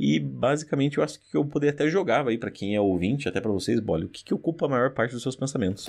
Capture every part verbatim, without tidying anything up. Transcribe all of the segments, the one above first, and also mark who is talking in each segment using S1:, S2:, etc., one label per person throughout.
S1: E basicamente eu acho que eu poderia até jogar aí pra quem é ouvinte, até pra vocês, Bolle, o que, que ocupa a maior parte dos seus pensamentos.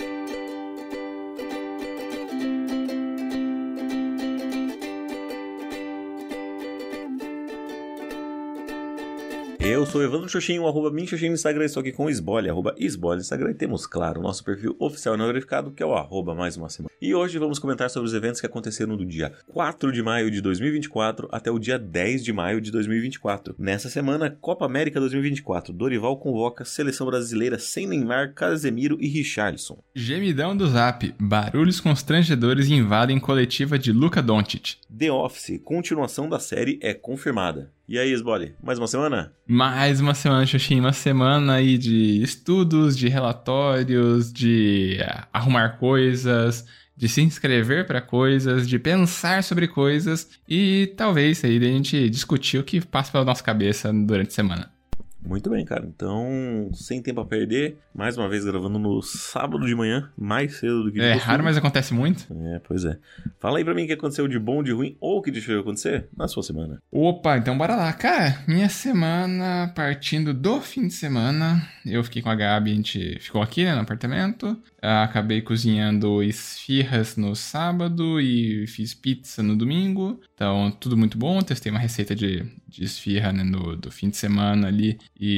S1: Eu sou o Evandro Xoxinho, arroba Minxoxinho no Instagram, estou aqui com o Sbolle, arroba Sbolle no Instagram, e temos, claro, o nosso perfil oficial não verificado, que é o arroba mais uma semana. E hoje vamos comentar sobre os eventos que aconteceram do dia quatro de maio de dois mil e vinte e quatro até o dia dez de maio de dois mil e vinte e quatro. Nessa semana, Copa América dois mil e vinte e quatro, Dorival convoca Seleção Brasileira sem Neymar, Casemiro e Richarlison.
S2: Gemidão do Zap, barulhos constrangedores invadem coletiva de Luka Doncic.
S1: The Office, continuação da série é confirmada. E aí, Sbolle, mais uma semana?
S2: Mais uma semana, Xoxinho, uma semana aí de estudos, de relatórios, de arrumar coisas, de se inscrever para coisas, de pensar sobre coisas e talvez aí a gente discutir o que passa pela nossa cabeça durante a semana.
S1: Muito bem, cara. Então, sem tempo a perder, mais uma vez gravando no sábado de manhã, mais cedo do que de
S2: É
S1: costume.
S2: raro, mas acontece muito.
S1: É, pois é. Fala aí pra mim o que aconteceu de bom, de ruim ou o que deixou de acontecer na sua semana.
S2: Opa, então bora lá. Cara, minha semana, partindo do fim de semana, eu fiquei com a Gabi, a gente ficou aqui, né, no apartamento. Acabei cozinhando esfirras no sábado e fiz pizza no domingo. Então, tudo muito bom. Testei uma receita de, de esfirra, né, no, do fim de semana ali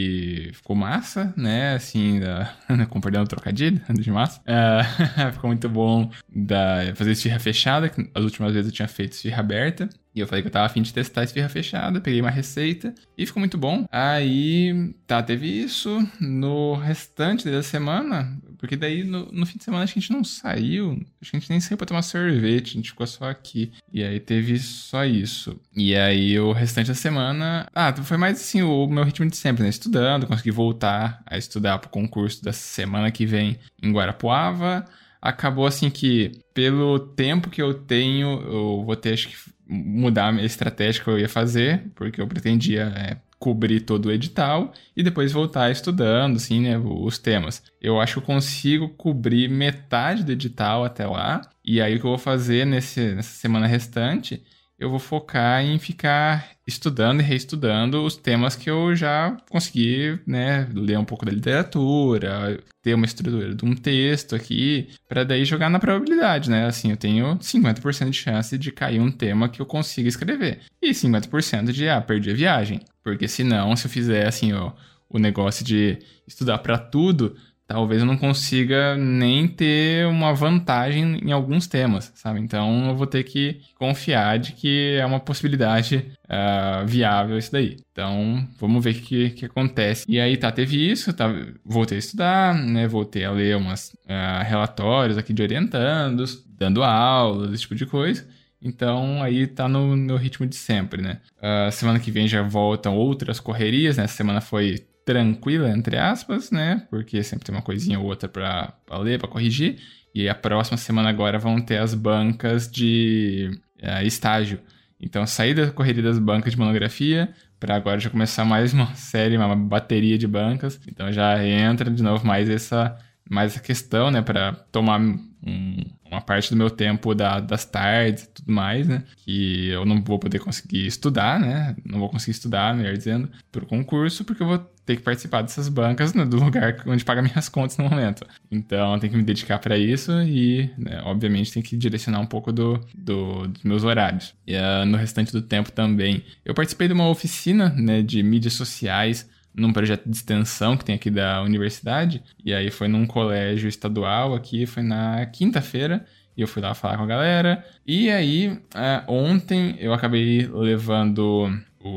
S2: e ficou massa, né? Assim, da, com perdão do trocadilho, de massa. Uh, ficou muito bom da, fazer esfirra fechada, que as últimas vezes eu tinha feito esfirra aberta. E eu falei que eu tava a fim de testar a esfirra fechada, peguei uma receita e ficou muito bom. Aí, tá, teve isso. No restante da semana, porque daí no, no fim de semana acho que a gente não saiu, acho que a gente nem saiu pra tomar sorvete, a gente ficou só aqui. E aí teve só isso. E aí o restante da semana, ah, foi mais assim o meu ritmo de sempre, né? Estudando, consegui voltar a estudar pro concurso da semana que vem em Guarapuava. Acabou assim que, pelo tempo que eu tenho, eu vou ter, acho que, mudar a estratégia que eu ia fazer, porque eu pretendia é, cobrir todo o edital e depois voltar estudando, assim, né, os temas. Eu acho que eu consigo cobrir metade do edital até lá, e aí o que eu vou fazer nesse, nessa semana restante, eu vou focar em ficar estudando e reestudando os temas que eu já consegui, né, ler um pouco da literatura, ter uma estrutura de um texto aqui, para daí jogar na probabilidade, né? Assim, eu tenho cinquenta por cento de chance de cair um tema que eu consiga escrever. E cinquenta por cento de, ah, perdi a viagem. Porque senão, se eu fizer, assim, ó, o negócio de estudar para tudo, talvez eu não consiga nem ter uma vantagem em alguns temas, sabe? Então, eu vou ter que confiar de que é uma possibilidade uh, viável isso daí. Então, vamos ver o que, que acontece. E aí, tá, teve isso, tá, voltei a estudar, né? Voltei a ler umas uh, relatórios aqui de orientandos, dando aula, esse tipo de coisa. Então, aí tá no meu ritmo de sempre, né? Uh, semana que vem já voltam outras correrias, né? Essa semana foi tranquila, entre aspas, né? Porque sempre tem uma coisinha ou outra pra, pra ler, pra corrigir. E a próxima semana agora vão ter as bancas de uh, estágio. Então, sair da correria das bancas de monografia para agora já começar mais uma série, uma bateria de bancas. Então, já entra de novo mais essa, mais essa questão, né? Para tomar um, uma parte do meu tempo da, das tardes e tudo mais, né? Que eu não vou poder conseguir estudar, né? Não vou conseguir estudar, melhor dizendo, pro concurso, porque eu vou ter que participar dessas bancas, né, do lugar onde paga minhas contas no momento. Então, tem que me dedicar para isso e, né, obviamente, tem que direcionar um pouco do, do, dos meus horários. E uh, no restante do tempo também. Eu participei de uma oficina, né, de mídias sociais num projeto de extensão que tem aqui da universidade. E aí foi num colégio estadual aqui, foi na quinta-feira. E eu fui lá falar com a galera. E aí, uh, ontem eu acabei levando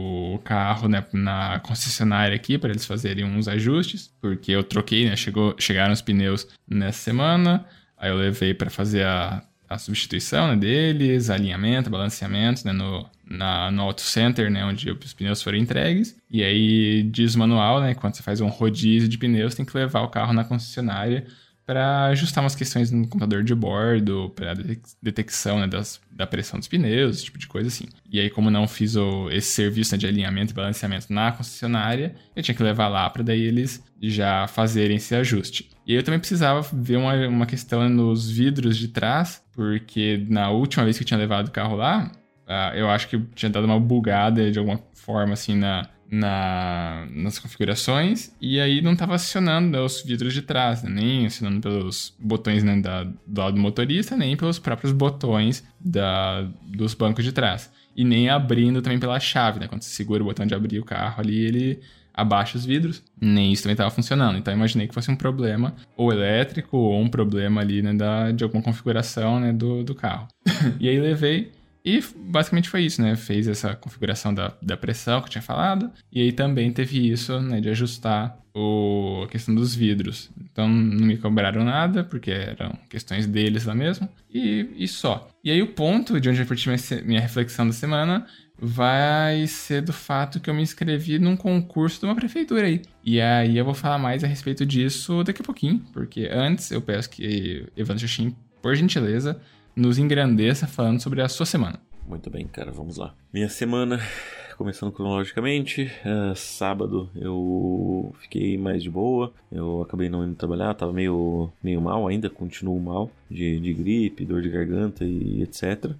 S2: o carro, né, na concessionária aqui para eles fazerem uns ajustes, porque eu troquei, né, chegou, chegaram os pneus nessa semana, aí eu levei para fazer a, a substituição, né, deles, alinhamento, balanceamento, né, no, na, no Auto Center, né, onde os pneus foram entregues, e aí diz o manual, né, quando você faz um rodízio de pneus, tem que levar o carro na concessionária para ajustar umas questões no computador de bordo, para detecção, né, das, da pressão dos pneus, esse tipo de coisa assim. E aí, como não fiz o, esse serviço, né, de alinhamento e balanceamento na concessionária, eu tinha que levar lá para daí eles já fazerem esse ajuste. E aí eu também precisava ver uma, uma questão nos vidros de trás, porque na última vez que eu tinha levado o carro lá, uh, eu acho que tinha dado uma bugada de alguma forma assim na, na, nas configurações e aí não estava acionando, né, os vidros de trás, né, nem acionando pelos botões, né, da, do lado do motorista, nem pelos próprios botões da, dos bancos de trás. E nem abrindo também pela chave, né? Quando você segura o botão de abrir o carro ali, ele abaixa os vidros. Nem isso também estava funcionando. Então eu imaginei que fosse um problema ou elétrico ou um problema ali, né, da, de alguma configuração, né, do, do carro. E aí levei e basicamente foi isso, né? Fez essa configuração da, da pressão que eu tinha falado. E aí também teve isso, né, de ajustar o, a questão dos vidros. Então não me cobraram nada, porque eram questões deles lá mesmo. E, e só. E aí o ponto de onde eu parti minha, minha reflexão da semana vai ser do fato que eu me inscrevi num concurso de uma prefeitura aí. E aí eu vou falar mais a respeito disso daqui a pouquinho, porque antes eu peço que Evandro Xuxim, por gentileza, nos engrandeça falando sobre a sua semana.
S1: Muito bem, cara, vamos lá. Minha semana, começando cronologicamente, uh, sábado eu fiquei mais de boa, eu acabei não indo trabalhar, tava meio, meio mal ainda, continuo mal, de, de gripe, dor de garganta e etcétera.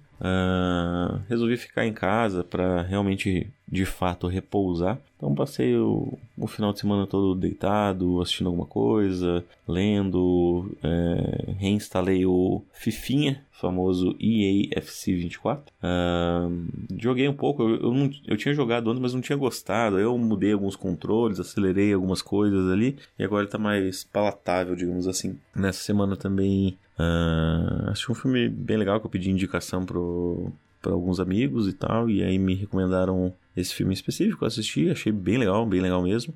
S1: Uh, resolvi ficar em casa para realmente, de fato, repousar. Então passei o, o final de semana todo deitado, assistindo alguma coisa, lendo, é, reinstalei o Fifinha, famoso E A F C vinte e quatro. Uh, joguei um pouco, eu, eu, não, eu tinha jogado antes, mas não tinha gostado. Eu mudei alguns controles, acelerei algumas coisas ali, e agora ele tá mais palatável, digamos assim. Nessa semana também uh, assisti um filme bem legal que eu pedi indicação pro... para alguns amigos e tal, e aí me recomendaram esse filme específico, eu assisti, achei bem legal, bem legal mesmo.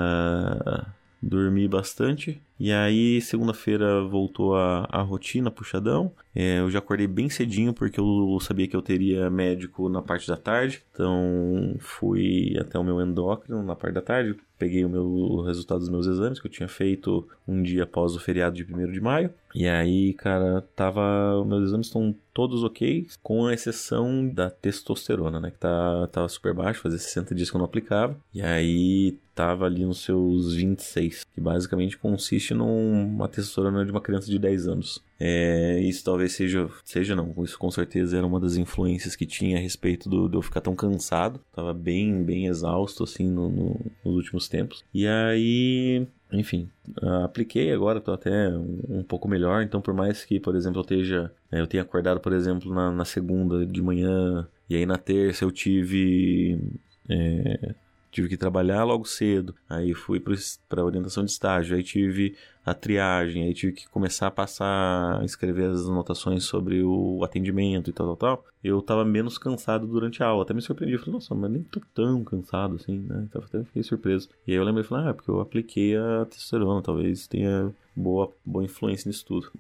S1: Uh, dormi bastante, e aí segunda-feira voltou a, a rotina, puxadão. É, eu já acordei bem cedinho porque eu sabia que eu teria médico na parte da tarde, então fui até o meu endócrino na parte da tarde, peguei o, meu, o resultado dos meus exames que eu tinha feito um dia após o feriado de primeiro de maio. E aí, cara, tava, meus exames estão todos ok, com exceção da testosterona, né, que tá, tava super baixo, fazia sessenta dias que eu não aplicava. E aí tava ali nos seus vinte e seis, que basicamente consiste numa testosterona de uma criança de dez anos. É, isso talvez seja, seja não, isso com certeza era uma das influências que tinha a respeito do, de eu ficar tão cansado. Tava bem, bem exausto, assim, no, no, nos últimos tempos. E aí, enfim, apliquei agora, tô até um, um pouco melhor. Então, por mais que, por exemplo, eu esteja, eu tenha acordado, por exemplo, na, na segunda de manhã, e aí na terça eu tive... É, tive que trabalhar logo cedo, aí fui para orientação de estágio, aí tive a triagem, aí tive que começar a passar, a escrever as anotações sobre o atendimento e tal, tal, tal. Eu tava menos cansado durante a aula, até me surpreendi, eu falei, nossa, mas nem tô tão cansado assim, né, então até fiquei surpreso. E aí eu lembrei, falei, ah, é porque eu apliquei a testosterona, talvez tenha boa, boa influência nisso tudo.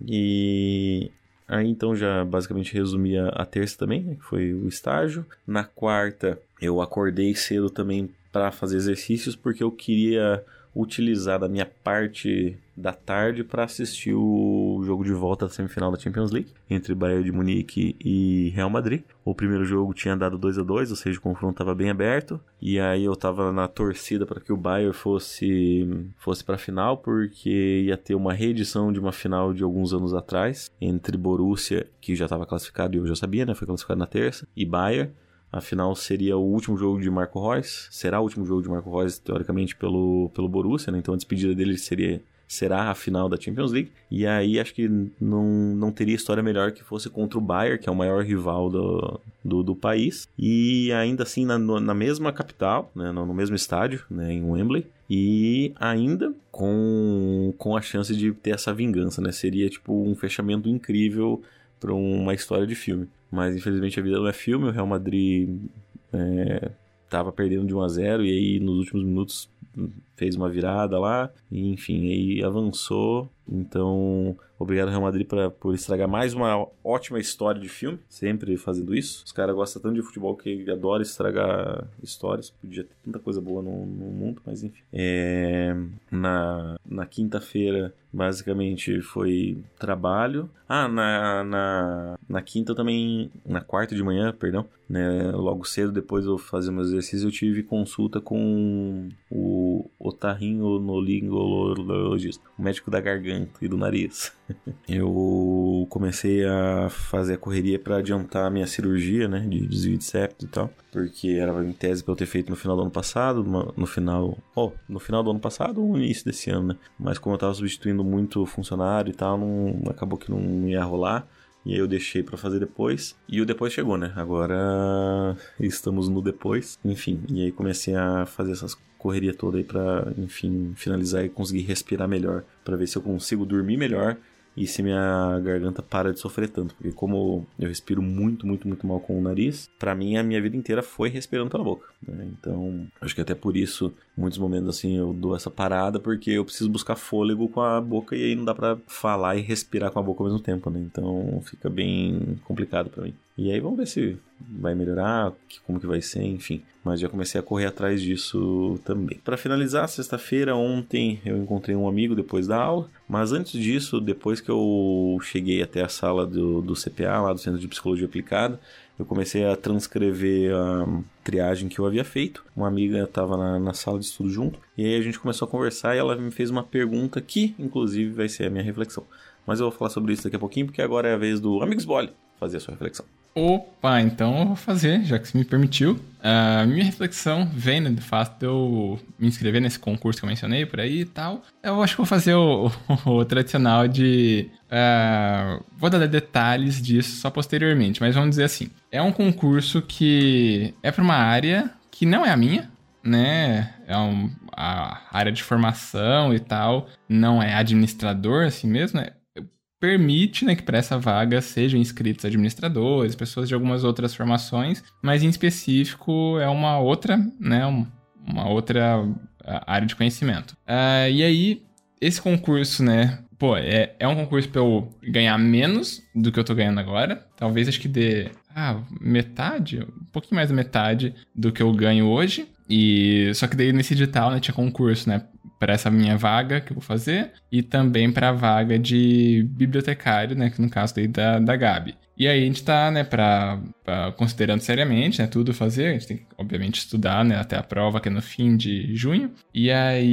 S1: E... aí então já basicamente resumi a, a terça também, né, que foi o estágio. Na quarta eu acordei cedo também para fazer exercícios, porque eu queria utilizar da minha parte da tarde para assistir o jogo de volta da semifinal da Champions League entre Bayern de Munique e Real Madrid. O primeiro jogo tinha dado dois a dois, ou seja, o confronto estava bem aberto, e aí eu estava na torcida para que o Bayern fosse, fosse para a final, porque ia ter uma reedição de uma final de alguns anos atrás entre Borussia, que já estava classificado e eu já sabia, né, foi classificado na terça, e Bayern. Afinal, seria o último jogo de Marco Reus. Será o último jogo de Marco Reus, teoricamente, pelo, pelo Borussia, né? Então a despedida dele seria, será a final da Champions League. E aí acho que não, não teria história melhor que fosse contra o Bayern, que é o maior rival do, do, do país. E ainda assim na, na mesma capital, né? no, no mesmo estádio, né? Em Wembley. E ainda com, com a chance de ter essa vingança, né? Seria tipo um fechamento incrível para uma história de filme. Mas infelizmente a vida não é filme, o Real Madrid estava é, perdendo de um a zero e aí nos últimos minutos fez uma virada lá, e, enfim, aí avançou. Então, obrigado Real Madrid pra, por estragar mais uma ótima história de filme, sempre fazendo isso. Os caras gostam tanto de futebol que adoram estragar histórias. Podia ter tanta coisa boa no, no mundo, mas enfim. É, na, na quinta-feira, basicamente, foi trabalho. Ah, na, na, na quinta também, na quarta de manhã, perdão, né, logo cedo, depois eu fazer meus exercícios, eu tive consulta com o otorrinolaringologista, o médico da garganta e do nariz. Eu comecei a fazer a correria para adiantar a minha cirurgia, né, de desvio de septo e tal, porque era em tese para eu ter feito no final do ano passado, no final, oh, no final do ano passado ou no início desse ano, né? Mas como eu tava substituindo muito funcionário e tal, não, acabou que não ia rolar. E aí eu deixei pra fazer depois. E o depois chegou, né? Agora estamos no depois. Enfim, e aí comecei a fazer essas correria toda aí pra, enfim, finalizar e conseguir respirar melhor. Pra ver se eu consigo dormir melhor e se minha garganta para de sofrer tanto. Porque como eu respiro muito, muito, muito mal com o nariz, pra mim a minha vida inteira foi respirando pela boca, né? Então, acho que até por isso, muitos momentos assim, eu dou essa parada, porque eu preciso buscar fôlego com a boca e aí não dá pra falar e respirar com a boca ao mesmo tempo, né? Então, fica bem complicado pra mim. E aí vamos ver se vai melhorar, como que vai ser, enfim. Mas já comecei a correr atrás disso também. Para finalizar, sexta-feira, ontem, eu encontrei um amigo depois da aula. Mas antes disso, depois que eu cheguei até a sala do, do C P A, lá do Centro de Psicologia Aplicada, eu comecei a transcrever a triagem que eu havia feito. Uma amiga estava na, na sala de estudo junto. E aí a gente começou a conversar e ela me fez uma pergunta que, inclusive, vai ser a minha reflexão. Mas eu vou falar sobre isso daqui a pouquinho, porque agora é a vez do Amigos Bole fazer a sua reflexão.
S2: Opa, então eu vou fazer, já que você me permitiu. A minha reflexão vem, né, do fato de eu me inscrever nesse concurso que eu mencionei por aí e tal. Eu acho que vou fazer o, o, o tradicional de... Uh, vou dar detalhes disso só posteriormente, mas vamos dizer assim. É um concurso que é para uma área que não é a minha, né? É um, a área de formação e tal, não é administrador assim mesmo, né? Permite, né, que para essa vaga sejam inscritos administradores, pessoas de algumas outras formações, mas em específico é uma outra, né, uma outra área de conhecimento. Uh, e aí, esse concurso, né, pô, é, é um concurso para eu ganhar menos do que eu tô ganhando agora, talvez acho que dê, ah, metade, um pouquinho mais da metade do que eu ganho hoje, e só que daí nesse edital, né, tinha concurso, né, para essa minha vaga que eu vou fazer e também para a vaga de bibliotecário, né, que no caso daí da, da Gabi. E aí a gente tá, né, pra, pra, considerando seriamente, né, tudo fazer, a gente tem que, obviamente, estudar, né, até a prova que é no fim de junho. E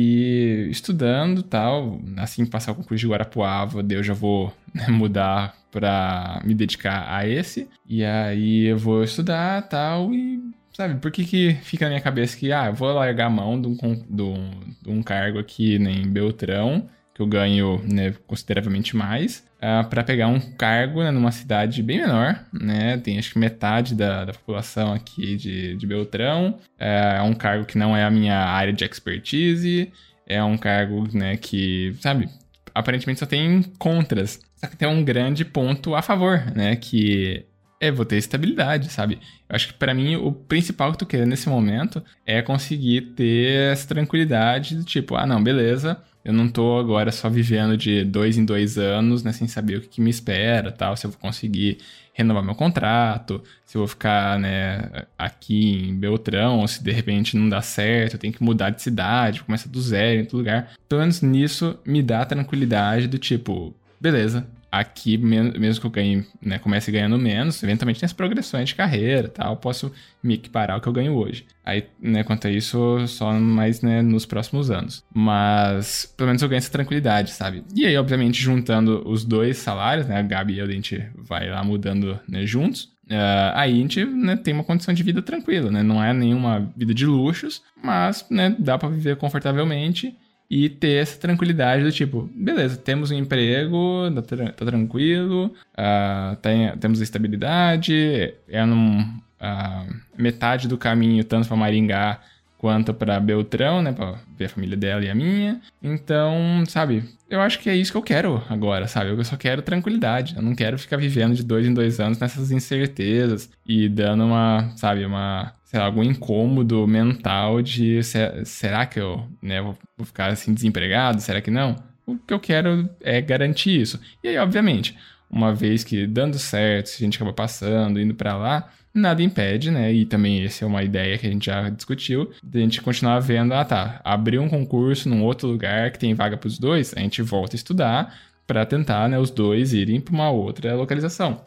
S2: aí, estudando tal, assim que passar o concurso de Guarapuava, daí eu já vou, né, mudar pra me dedicar a esse. E aí eu vou estudar tal e... Sabe, por que que fica na minha cabeça que, ah, eu vou largar a mão de um, de um, de um cargo aqui, né, em Beltrão, que eu ganho, né, consideravelmente mais, uh, para pegar um cargo, né, numa cidade bem menor, né, tem acho que metade da, da população aqui de, de Beltrão, é um cargo que não é a minha área de expertise, é um cargo, né, que, sabe, aparentemente só tem contras, só que tem um grande ponto a favor, né, que... É, vou ter estabilidade, sabe? Eu acho que pra mim o principal que tu quer nesse momento é conseguir ter essa tranquilidade do tipo, ah, não, beleza, eu não tô agora só vivendo de dois em dois anos, né, sem saber o que, que me espera, tal, se eu vou conseguir renovar meu contrato, se eu vou ficar, né, aqui em Beltrão, ou se de repente não dá certo, eu tenho que mudar de cidade, começar do zero em outro lugar. Pelo menos nisso me dá tranquilidade do tipo, beleza, aqui, mesmo que eu ganhe, né, comece ganhando menos, eventualmente tem as progressões de carreira, tal, eu posso me equiparar ao que eu ganho hoje. Aí, né, quanto a isso, só mais, né, nos próximos anos. Mas, pelo menos eu ganho essa tranquilidade, sabe? E aí, obviamente, juntando os dois salários, né, a Gabi e eu, a gente vai lá mudando, né, juntos, uh, aí a gente, né, tem uma condição de vida tranquila, né? Não é nenhuma vida de luxos, mas, né, dá pra viver confortavelmente e ter essa tranquilidade do tipo, beleza, temos um emprego, tá, tra- tá tranquilo, uh, tem, temos estabilidade, é num, uh, metade do caminho, tanto para Maringá quanto para Beltrão, né, pra ver a família dela e a minha. Então, sabe, eu acho que é isso que eu quero agora, sabe? Eu só quero tranquilidade, eu não quero ficar vivendo de dois em dois anos nessas incertezas e dando uma, sabe, uma... sei lá, algum incômodo mental de se, será que eu, né, vou, vou ficar assim desempregado? Será que não? O que eu quero é garantir isso. E aí, obviamente, uma vez que dando certo, se a gente acaba passando, indo pra lá, nada impede, né? E também essa é uma ideia que a gente já discutiu, de a gente continuar vendo, ah tá, abrir um concurso num outro lugar que tem vaga pros dois, a gente volta a estudar para tentar, né, os dois irem para uma outra localização.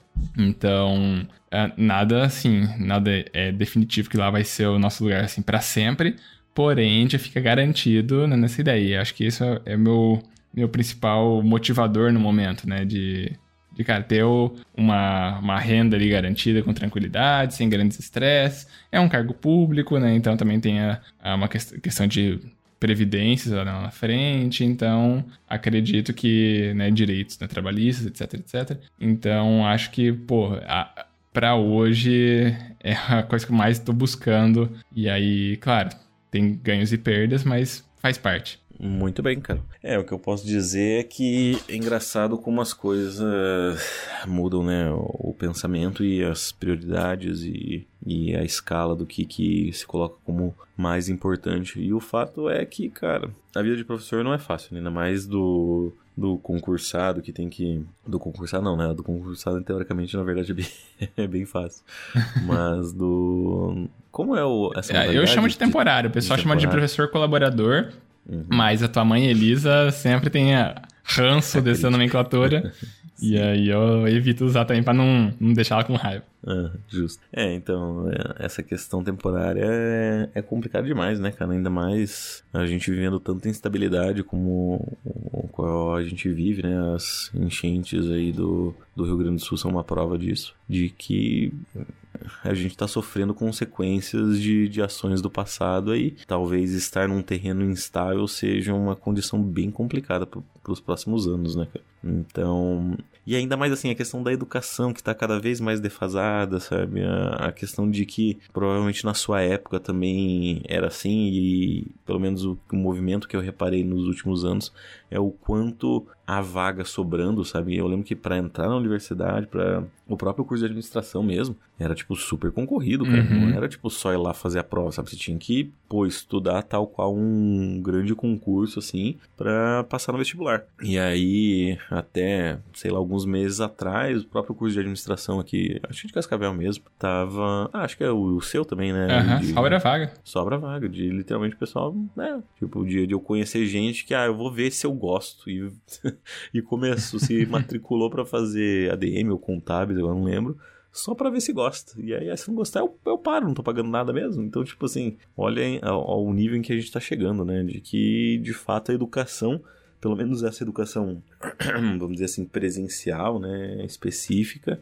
S2: Então, nada assim, nada é definitivo que lá vai ser o nosso lugar assim para sempre, porém já fica garantido, né, nessa ideia. E acho que isso é o meu, meu principal motivador no momento, né? De, de cara, ter uma, uma renda ali garantida com tranquilidade, sem grandes estresses. É um cargo público, né? Então também tem a, a uma quest- questão de previdências lá na frente, então acredito que, né, direitos, né, trabalhistas, etc, etcétera. Então acho que, pô, a, pra hoje é a coisa que eu mais tô buscando. E aí, claro, tem ganhos e perdas, mas faz parte.
S1: Muito bem, cara. É, o que eu posso dizer é que é engraçado como as coisas mudam, né? O pensamento e as prioridades e, e a escala do que, que se coloca como mais importante. E o fato é que, cara, a vida de professor não é fácil, né? Ainda mais do, do concursado que tem que... Do concursado não, né? Do concursado, teoricamente, na verdade, é bem, é bem fácil. Mas do... Como é o... Essa
S2: Eu chamo de temporário. O pessoal de chama de professor colaborador. Uhum. Mas a tua mãe, Elisa, sempre tem a ranço dessa nomenclatura. E aí eu evito usar também pra não, não deixar ela com raiva.
S1: Ah, justo. É, então, é, essa questão temporária é, é complicado demais, né, cara? Ainda mais a gente vivendo tanta instabilidade como o qual a gente vive, né? As enchentes aí do, do Rio Grande do Sul são uma prova disso. De que a gente tá sofrendo consequências de, de ações do passado aí. Talvez estar num terreno instável seja uma condição bem complicada pro, pros próximos anos, né, cara? Então... E ainda mais assim, a questão da educação que tá cada vez mais defasada, sabe? A, a questão de que provavelmente na sua época também era assim e pelo menos o, o movimento que eu reparei nos últimos anos é o quanto a vaga sobrando, sabe? Eu lembro que para entrar na universidade, para o próprio curso de administração mesmo, era tipo super concorrido, cara.
S2: Uhum.
S1: Não era tipo só ir lá fazer a prova, sabe? Você tinha que, pô, estudar tal qual um grande concurso, assim, para passar no vestibular. E aí, até, sei lá, alguns meses atrás, o próprio curso de administração aqui, acho que de Cascavel mesmo, tava... Ah, acho que é o, o seu também, né?
S2: Aham,
S1: de...
S2: sobra vaga.
S1: Sobra vaga, de literalmente o pessoal, né? Tipo, o dia de eu conhecer gente que, ah, eu vou ver se eu gosto. E, e começou, se matriculou pra fazer A D M ou contábeis, eu não lembro, só pra ver se gosta. E aí, se não gostar, eu, eu paro, não tô pagando nada mesmo. Então, tipo assim, olha ao, ao nível em que a gente tá chegando, né? De que, de fato, a educação, pelo menos essa educação, vamos dizer assim, presencial, né, específica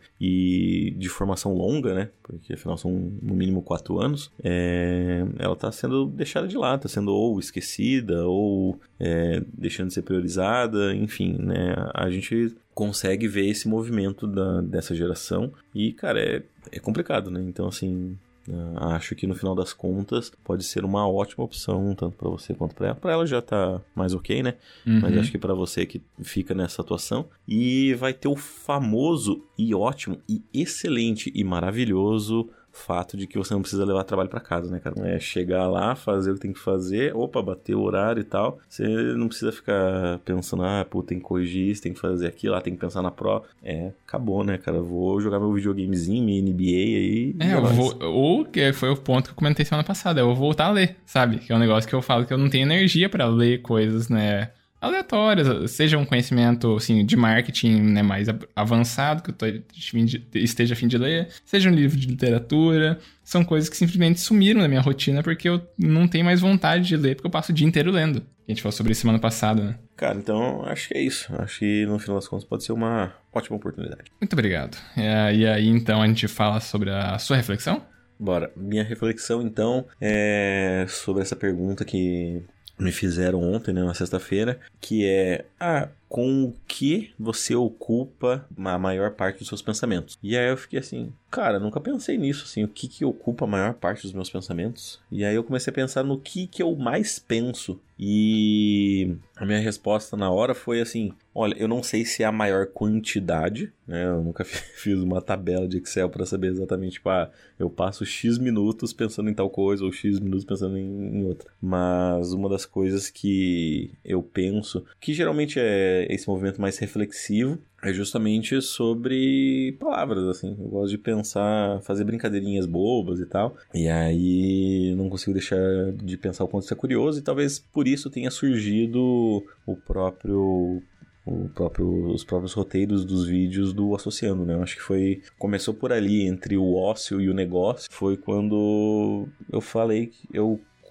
S1: e de formação longa, né, porque afinal são no mínimo quatro anos, é, ela está sendo deixada de lado, está sendo ou esquecida ou é, deixando de ser priorizada, enfim, né, a gente consegue ver esse movimento da, dessa geração e, cara, é, é complicado, né, então assim... Uh, acho que no final das contas pode ser uma ótima opção, tanto para você quanto para ela. Para ela já tá mais ok, né?
S2: Uhum.
S1: Mas acho que para você que fica nessa atuação. E vai ter o famoso e ótimo e excelente e maravilhoso fato de que você não precisa levar trabalho pra casa, né, cara? É chegar lá, fazer o que tem que fazer, opa, bater o horário e tal. Você não precisa ficar pensando, ah, pô, tem que corrigir isso, tem que fazer aquilo, lá tem que pensar na prova. É, acabou, né, cara? Vou jogar meu videogamezinho, minha N B A aí.
S2: É, eu vou, ou que foi o ponto que eu comentei semana passada, eu vou voltar a ler, sabe? Que é um negócio que eu falo que eu não tenho energia pra ler coisas, né, aleatórias, seja um conhecimento, assim, de marketing, né, mais avançado, que eu tô, esteja a fim de ler, seja um livro de literatura, são coisas que simplesmente sumiram da minha rotina porque eu não tenho mais vontade de ler, porque eu passo o dia inteiro lendo. A gente falou sobre isso semana passada, né?
S1: Cara, então acho que é isso. Acho que no final das contas pode ser uma ótima oportunidade.
S2: Muito obrigado. É, e aí, então, a gente fala sobre a sua reflexão?
S1: Bora. Minha reflexão, então, é sobre essa pergunta que me fizeram ontem, né, na sexta-feira, que é, ah, com o que você ocupa a maior parte dos seus pensamentos? E aí eu fiquei assim, cara, nunca pensei nisso, assim, o que que ocupa a maior parte dos meus pensamentos? E aí eu comecei a pensar no que que eu mais penso. E a minha resposta na hora foi assim, olha, eu não sei se é a maior quantidade, né, eu nunca fiz uma tabela de Excel para saber exatamente, tipo, ah, eu passo X minutos pensando em tal coisa, ou X minutos pensando em, em outra. Mas uma das coisas que eu penso, que geralmente é esse movimento mais reflexivo, é justamente sobre palavras, assim. Eu gosto de pensar, fazer brincadeirinhas bobas e tal. E aí não consigo deixar de pensar o quanto isso é curioso. E talvez por isso tenha surgido o próprio... O próprio, os próprios roteiros dos vídeos do Associando, né? Eu acho que foi... Começou por ali, entre o ócio e o negócio. Foi quando eu falei que eu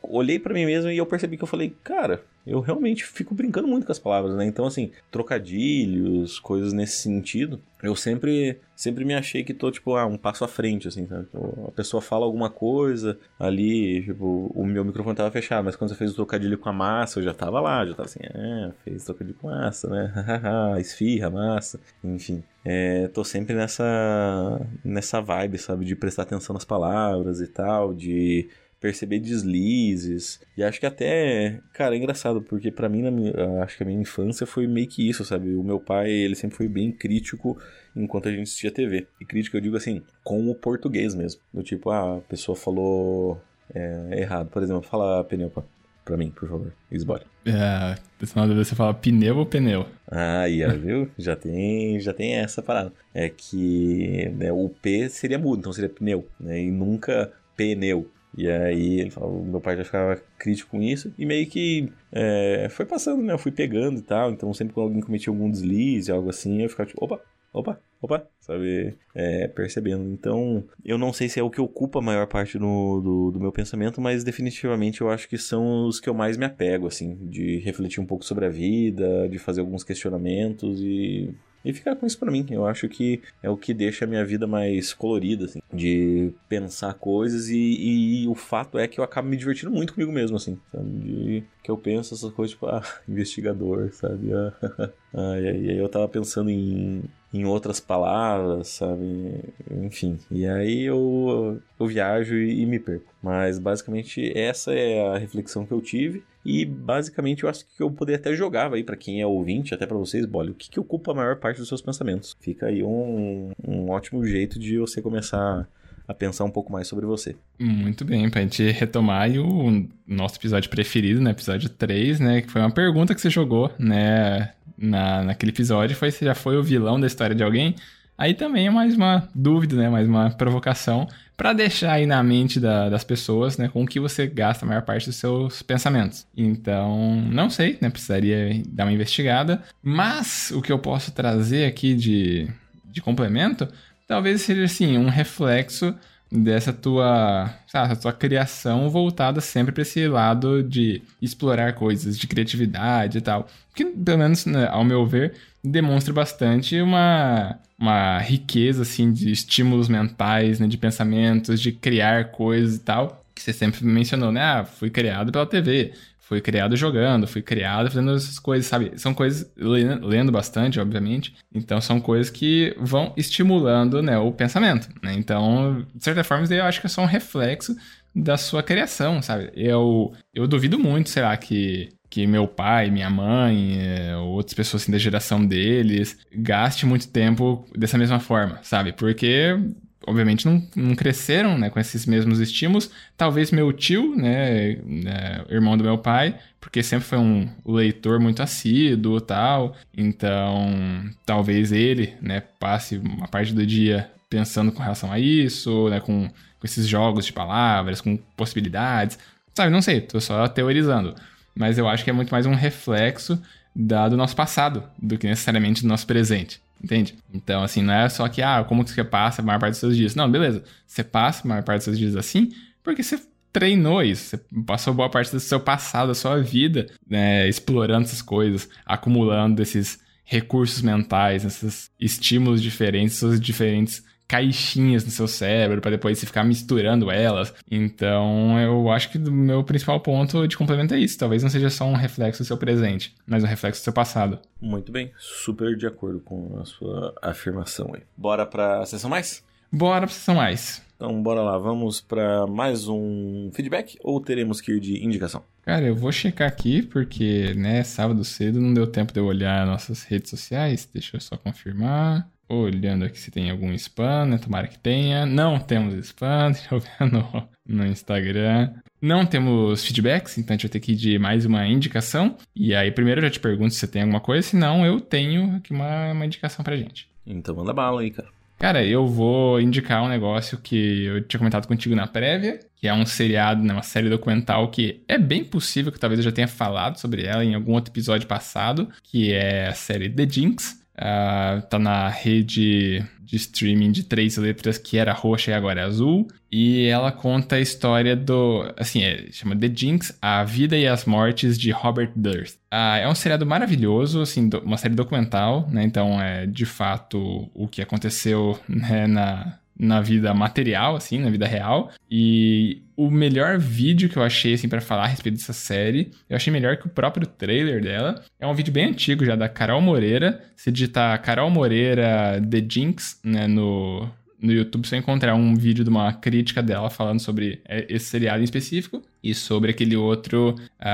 S1: olhei pra mim mesmo e eu percebi que eu falei, cara, eu realmente fico brincando muito com as palavras, né? Então, assim, trocadilhos, coisas nesse sentido, eu sempre, sempre me achei que tô, tipo, ah, um passo à frente, assim, sabe? A pessoa fala alguma coisa, ali, tipo, o meu microfone tava fechado, mas quando você fez o trocadilho com a massa, eu já tava lá, já tava assim, é, fez trocadilho com massa, né? Esfirra, massa, enfim. É, tô sempre nessa, nessa vibe, sabe? De prestar atenção nas palavras e tal, de perceber deslizes. E acho que até, cara, é engraçado, porque pra mim, na minha, acho que a minha infância foi meio que isso, sabe? O meu pai, ele sempre foi bem crítico enquanto a gente assistia T V. E crítico, eu digo assim, com o português mesmo. Do tipo, ah, a pessoa falou é, errado. Por exemplo, fala pneu pra, pra mim, por favor. Esbole.
S2: É, na dúvida você fala pneu ou pneu?
S1: Ah, aí, ó, viu? Já tem, já tem essa parada. É que né, o P seria mudo, então seria pneu, né? E nunca pneu. E aí ele falava, meu pai já ficava crítico com isso. E meio que é, foi passando, né? Eu fui pegando e tal. Então sempre quando alguém cometia algum deslize, algo assim, eu ficava tipo, opa, opa, opa, sabe? É, percebendo. Então, eu não sei se é o que ocupa a maior parte do, do, do meu pensamento, mas definitivamente eu acho que são os que eu mais me apego, assim. De refletir um pouco sobre a vida, de fazer alguns questionamentos e... E ficar com isso pra mim. Eu acho que é o que deixa a minha vida mais colorida, assim. De pensar coisas e, e, e o fato é que eu acabo me divertindo muito comigo mesmo, assim. Sabe? De que eu penso essas coisas, tipo, ah, investigador, sabe? Ah, ah, e aí eu tava pensando em, em outras palavras, sabe? Enfim. E aí eu, eu viajo e, e me perco. Mas basicamente essa é a reflexão que eu tive. E basicamente eu acho que eu poderia até jogar aí pra quem é ouvinte, até pra vocês, Bolly, o que, que ocupa a maior parte dos seus pensamentos. Fica aí um, um ótimo jeito de você começar a pensar um pouco mais sobre você.
S2: Muito bem, pra gente retomar aí o nosso episódio preferido, né? Episódio três, né? Que foi uma pergunta que você jogou, né? Na, naquele episódio, foi se já foi o vilão da história de alguém. Aí também é mais uma dúvida, né? Mais uma provocação para deixar aí na mente da, das pessoas, né? Com o que você gasta a maior parte dos seus pensamentos. Então, não sei, né? Precisaria dar uma investigada. Mas o que eu posso trazer aqui de, de complemento, talvez seja, assim, um reflexo dessa tua, sabe, essa tua criação voltada sempre para esse lado de explorar coisas, de criatividade e tal. Que, pelo menos, né, ao meu ver, demonstra bastante uma, uma riqueza, assim, de estímulos mentais, né, de pensamentos, de criar coisas e tal, que você sempre mencionou, né? Ah, fui criado pela T V, fui criado jogando, fui criado fazendo essas coisas, sabe? São coisas, lendo bastante, obviamente, então são coisas que vão estimulando, né, o pensamento, né? Então, de certa forma, eu acho que é só um reflexo da sua criação, sabe? Eu, eu duvido muito, sei lá, que... que meu pai, minha mãe, é, outras pessoas assim, da geração deles, gaste muito tempo dessa mesma forma, sabe? Porque, obviamente, não, não cresceram, né, com esses mesmos estímulos. Talvez meu tio, né, né, irmão do meu pai, porque sempre foi um leitor muito assíduo e tal. Então, talvez ele, né, passe uma parte do dia pensando com relação a isso, né, com, com esses jogos de palavras, com possibilidades. Sabe, não sei, tô só teorizando. Mas eu acho que é muito mais um reflexo da, do nosso passado do que necessariamente do nosso presente, entende? Então, assim, não é só que, ah, como que você passa a maior parte dos seus dias. Não, beleza, você passa a maior parte dos seus dias assim porque você treinou isso, você passou boa parte do seu passado, da sua vida, né, explorando essas coisas, acumulando esses recursos mentais, esses estímulos diferentes, essas diferentes caixinhas no seu cérebro para depois você ficar misturando elas. Então, eu acho que o meu principal ponto de complemento é isso. Talvez não seja só um reflexo do seu presente, mas um reflexo do seu passado.
S1: Muito bem, super de acordo com a sua afirmação aí. Bora pra sessão mais?
S2: Bora pra sessão mais.
S1: Então, bora lá. Vamos pra mais um feedback ou teremos que ir de indicação?
S2: Cara, eu vou checar aqui porque, né, sábado cedo não deu tempo de eu olhar nossas redes sociais. Deixa eu só confirmar. Olhando aqui se tem algum spam, né? Tomara que tenha. Não temos spam, deixa eu ver no, no Instagram. Não temos feedbacks, então a gente vai ter que ir de mais uma indicação. E aí, primeiro eu já te pergunto se você tem alguma coisa, senão eu tenho aqui uma, uma indicação pra gente.
S1: Então manda bala aí, cara.
S2: Cara, eu vou indicar um negócio que eu tinha comentado contigo na prévia, que é um seriado, né, uma série documental que é bem possível que talvez eu já tenha falado sobre ela em algum outro episódio passado, que é a série The Jinx. Uh, tá na rede de streaming de três letras que era roxa e agora é azul. E ela conta a história do... Assim, é, chama The Jinx, A Vida e as Mortes de Robert Durst. Uh, é um seriado maravilhoso, assim, do, uma série documental, né? Então, é de fato o que aconteceu, né, na... na vida material, assim, na vida real. E o melhor vídeo que eu achei, assim, pra falar a respeito dessa série, eu achei melhor que o próprio trailer dela. É um vídeo bem antigo já, da Carol Moreira. Se digitar Carol Moreira The Jinx, né, no... no YouTube, você vai encontrar um vídeo de uma crítica dela falando sobre esse seriado em específico e sobre aquele outro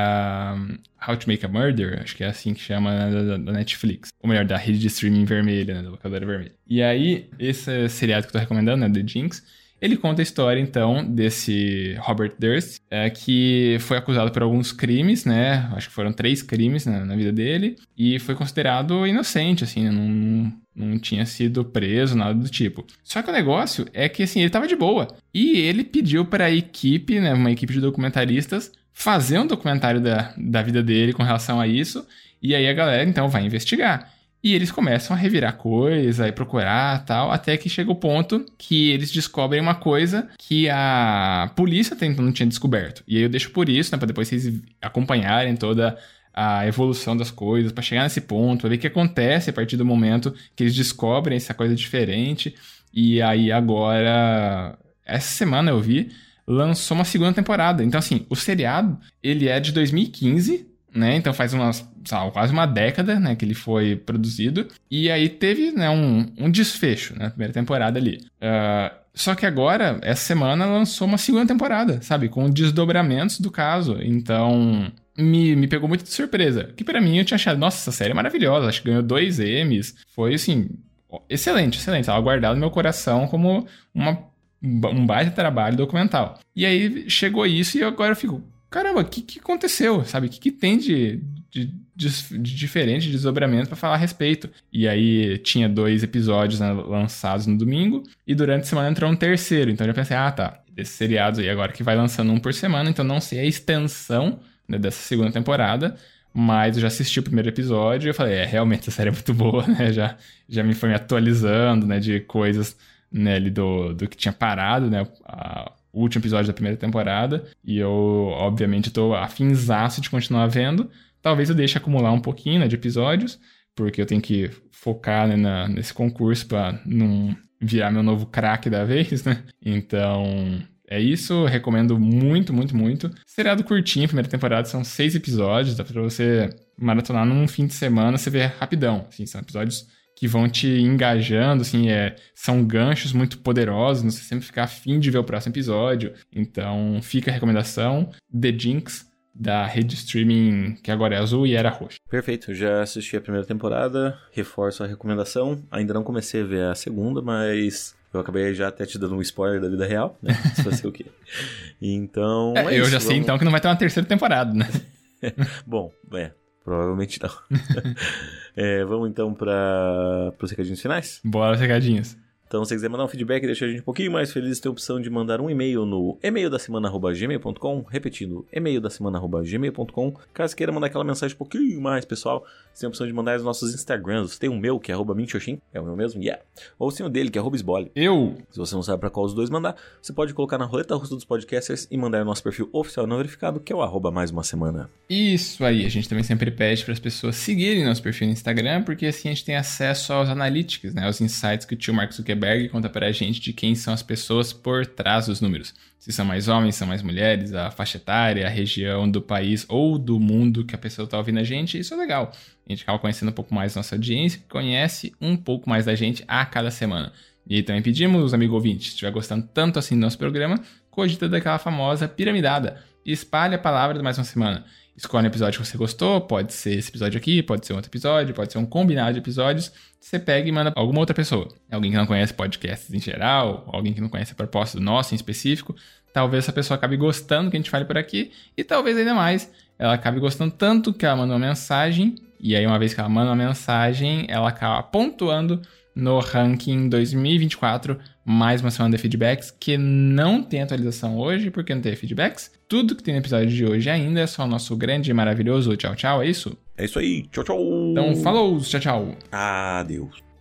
S2: um, How to Make a Murder, acho que é assim que chama, da, da Netflix. Ou melhor, da rede de streaming vermelha, né, da locadora vermelha. E aí, esse seriado que eu tô recomendando, né, The Jinx, ele conta a história, então, desse Robert Durst, é, que foi acusado por alguns crimes, né? Acho que foram três crimes na, na vida dele. E foi considerado inocente, assim, não, não, não tinha sido preso, nada do tipo. Só que o negócio é que, assim, ele tava de boa. E ele pediu para a equipe, né, uma equipe de documentaristas, fazer um documentário da, da vida dele com relação a isso. E aí a galera, então, vai investigar. E eles começam a revirar coisa e procurar tal, até que chega o ponto que eles descobrem uma coisa que a polícia até então não tinha descoberto. E aí eu deixo por isso, né, pra depois vocês acompanharem toda a evolução das coisas, pra chegar nesse ponto, pra ver o que acontece a partir do momento que eles descobrem essa coisa diferente. E aí agora, essa semana eu vi, lançou uma segunda temporada. Então assim, o seriado, ele é de dois mil e quinze, né? Então faz umas, sabe, quase uma década, né, que ele foi produzido. E aí teve, né, um, um desfecho, né, na primeira temporada ali. Uh, só que agora, essa semana, lançou uma segunda temporada, sabe? Com desdobramentos do caso. Então, me, me pegou muito de surpresa. Que pra mim eu tinha achado, nossa, essa série é maravilhosa. Acho que ganhou dois Emmys. Foi, assim, excelente, excelente. Ela guardada no meu coração como uma, um baita trabalho documental. E aí chegou isso e agora eu fico... Caramba, o que, que aconteceu, sabe? O que, que tem de, de, de, de diferente, de desdobramento pra falar a respeito? E aí tinha dois episódios, né, lançados no domingo, e durante a semana entrou um terceiro. Então eu já pensei, ah, tá, desses seriados aí agora que vai lançando um por semana, então não sei a extensão, né, dessa segunda temporada, mas eu já assisti o primeiro episódio e eu falei, é, realmente essa série é muito boa, né? Já, já me foi me atualizando, né, de coisas, né, ali do, do que tinha parado, né, a... o último episódio da primeira temporada, e eu, obviamente, tô afinzaço de continuar vendo. Talvez eu deixe acumular um pouquinho, né, de episódios, porque eu tenho que focar, né, na, nesse concurso pra não virar meu novo craque da vez, né? Então, é isso. Recomendo muito, muito, muito. Seriado curtinho, primeira temporada, são seis episódios, dá pra você maratonar num fim de semana, você vê rapidão. Assim, são episódios que vão te engajando, assim, é, são ganchos muito poderosos, você sempre fica afim de ver o próximo episódio. Então, fica a recomendação, The Jinx, da rede streaming que agora é azul e era roxa.
S1: Perfeito, já assisti a primeira temporada, reforço a recomendação. Ainda não comecei a ver a segunda, mas eu acabei já até te dando um spoiler da vida real, né? Se fosse o quê? Então,
S2: é,
S1: é
S2: eu
S1: isso,
S2: já
S1: vamos...
S2: sei então que não vai ter uma terceira temporada, né?
S1: Bom, é, provavelmente não. É, vamos então para os recadinhos finais?
S2: Bora, recadinhos.
S1: Então, se você quiser mandar um feedback e deixar a gente um pouquinho mais feliz, tem a opção de mandar um e-mail no e-mail da semana arroba gmail ponto com, repetindo, e-mail da semana arroba gmail ponto com. Caso queira mandar aquela mensagem um pouquinho mais pessoal, você tem a opção de mandar os nossos Instagrams. Tem o meu, que é arroba minxoxin, é o meu mesmo, yeah. Ou tem o dele, que é arroba esbole.
S2: Eu!
S1: Se você não sabe para qual os dois mandar, você pode colocar na roleta russa dos podcasters e mandar no nosso perfil oficial não verificado, que é o arroba mais uma semana.
S2: Isso aí, a gente também sempre pede para as pessoas seguirem nosso perfil no Instagram, porque assim a gente tem acesso aos analytics, né, aos insights que o tio Mark Zuckerberg conta pra gente de quem são as pessoas por trás dos números. Se são mais homens, são mais mulheres, a faixa etária, a região do país ou do mundo que a pessoa tá ouvindo a gente, isso é legal. A gente acaba conhecendo um pouco mais da nossa audiência, que conhece um pouco mais da gente a cada semana. E também pedimos, amigo ouvinte, se estiver gostando tanto assim do nosso programa, cogita daquela famosa piramidada. E espalhe a palavra de mais uma semana. Escolhe um episódio que você gostou, pode ser esse episódio aqui, pode ser um outro episódio, pode ser um combinado de episódios. Você pega e manda pra alguma outra pessoa. Alguém que não conhece podcasts em geral, alguém que não conhece a proposta do nosso em específico. Talvez essa pessoa acabe gostando que a gente fale por aqui. E talvez ainda mais, ela acabe gostando tanto que ela manda uma mensagem. E aí uma vez que ela manda uma mensagem, ela acaba pontuando no ranking dois mil e vinte e quatro, mais uma semana de feedbacks, que não tem atualização hoje, porque não teve feedbacks. Tudo que tem no episódio de hoje ainda é só o nosso grande e maravilhoso tchau tchau, é isso?
S1: É isso aí. Tchau, tchau.
S2: Então, falou, tchau, tchau.
S1: Adeus.